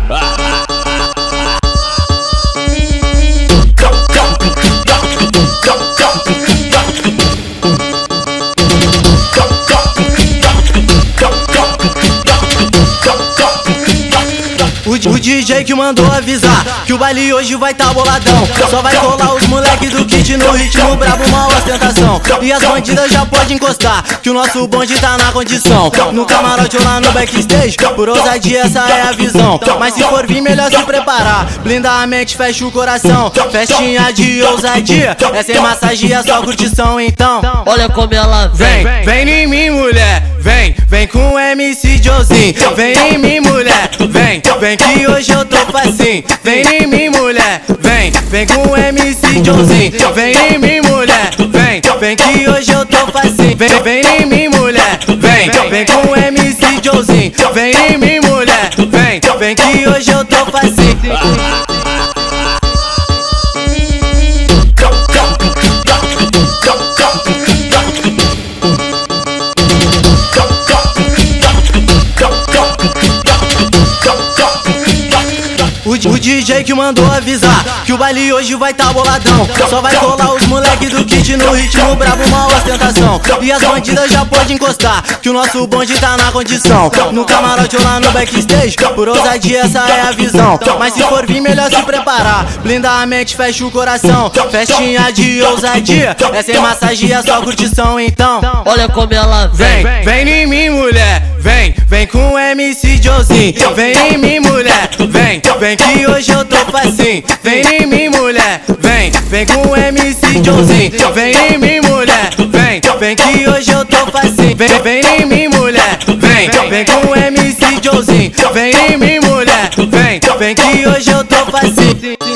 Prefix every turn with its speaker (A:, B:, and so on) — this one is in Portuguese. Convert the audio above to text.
A: O DJ que mandou avisar que o baile hoje vai tá boladão. Só vai colar os moleque do kit no ritmo brabo, uma ostentação. E as bandidas já pode encostar, que o nosso bonde tá na condição. No camarote ou lá no backstage, por ousadia essa é a visão. Mas se for vir melhor se preparar, blinda a mente, fecha o coração. Festinha de ousadia, é sem massagem, é só curtição. Então,
B: olha como ela vem.
A: Vem em mim, mulher, vem com o MC Josinho. Vem em mim, mulher, vem que hoje eu tô facinho. Vem em mim, mulher, vem com o MC Josinho. Vem em mim, mulher, vem que hoje eu tô facinho. Vem em mim, mulher, vem com o MC Josinho. Vem em mim, mulher, vem que hoje eu tô facinho. O DJ que mandou avisar que o baile hoje vai tá boladão. Só vai colar os moleque do kit no ritmo brabo, uma ostentação. E as bandidas já pode encostar, que o nosso bonde tá na condição. No camarote ou lá no backstage, por ousadia essa é a visão. Mas se for vir melhor se preparar, blinda a mente, fecha o coração. Festinha de ousadia, é sem massagem, é só curtição. Então,
B: olha como ela vem.
A: Vem em mim, mulher, vem com o MC Josinho. Vem em mim, mulher, vem que hoje eu tô facinho. Vem em mim, mulher, vem com o MC Josinho. Vem em mim, mulher, vem que hoje eu tô facinho. Vem em mim, mulher, vem com o MC Josinho. Vem em mim, mulher, vem que hoje eu tô facinho.